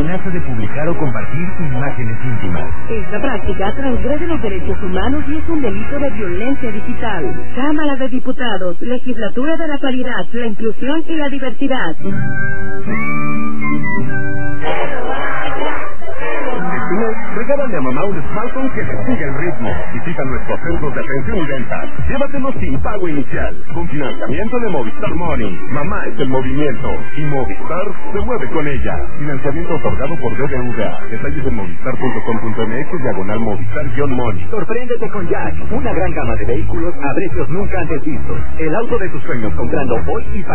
amenaza de publicar o compartir imágenes íntimas. Esta práctica transgrede los derechos humanos y es un delito de violencia digital. Cámara de Diputados, Legislatura de la Paridad, la Inclusión y la Diversidad. Regálale a mamá un smartphone que te siga el ritmo. Visita nuestros centros de atención y ventas. Llévatelo sin pago inicial, con financiamiento de Movistar Money. Mamá es el movimiento y Movistar se mueve con ella. Financiamiento otorgado por BBVA. Detalles en movistar.com.mx/Movistar-Money. Sorpréndete con Jack, una gran gama de vehículos a precios nunca antes vistos. El auto de tus sueños comprando hoy y